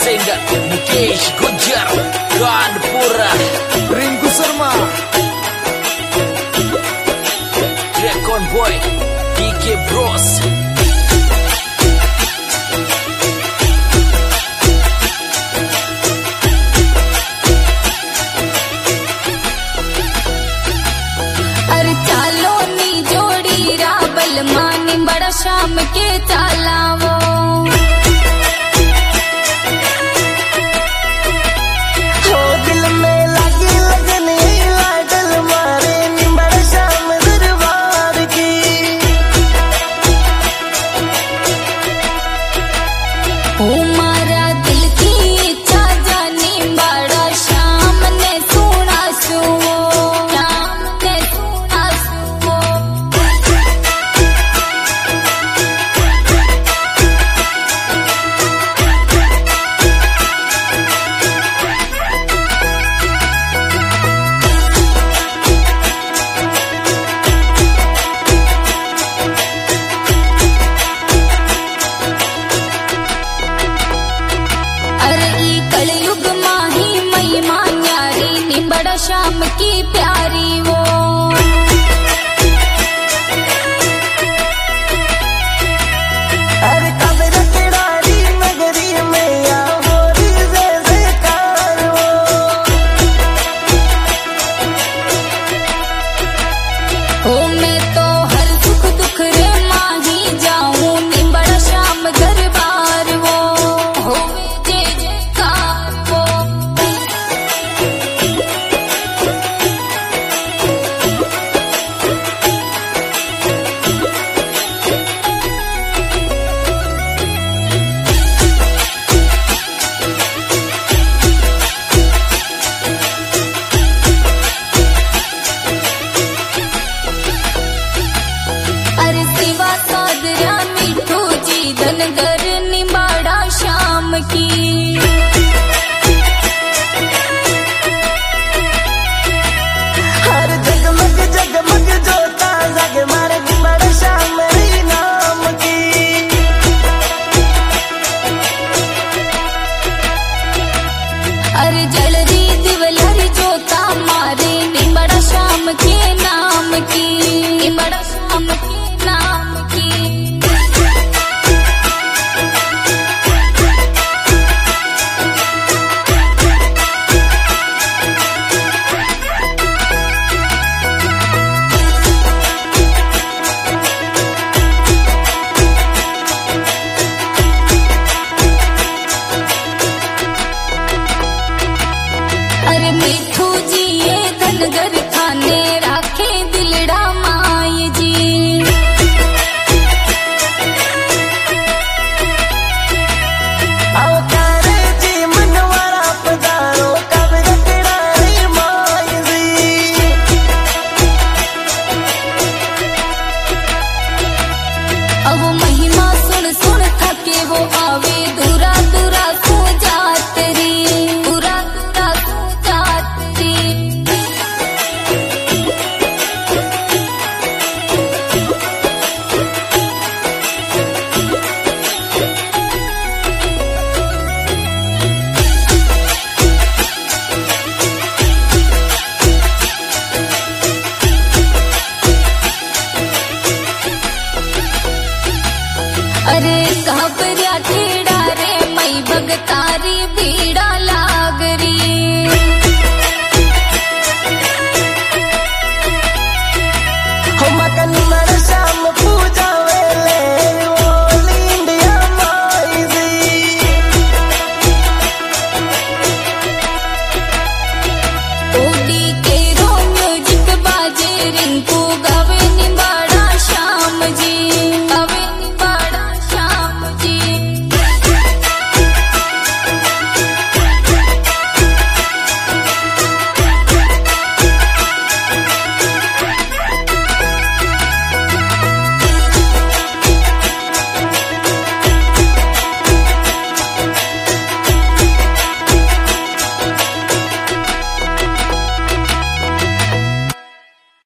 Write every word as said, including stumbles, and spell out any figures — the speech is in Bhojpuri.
Singer Mukesh Gujjar, Kanpura Rinku Sharma, record boy D K bros. अरे चालो नी जोड़ी राबल मानी बड़ा शाम के चालावो, हो दिल में लगी लगने लागल मारे नी बड़ा शाम दरबार की। ओ मारा दिल की इच्छा जानी बड़ा शाम ने सुना सुओ, शाम ने सुना सुओ। अरे ई कलयुग माही महिमा न्यारी नी बड़ा शाम की प्यारी वो।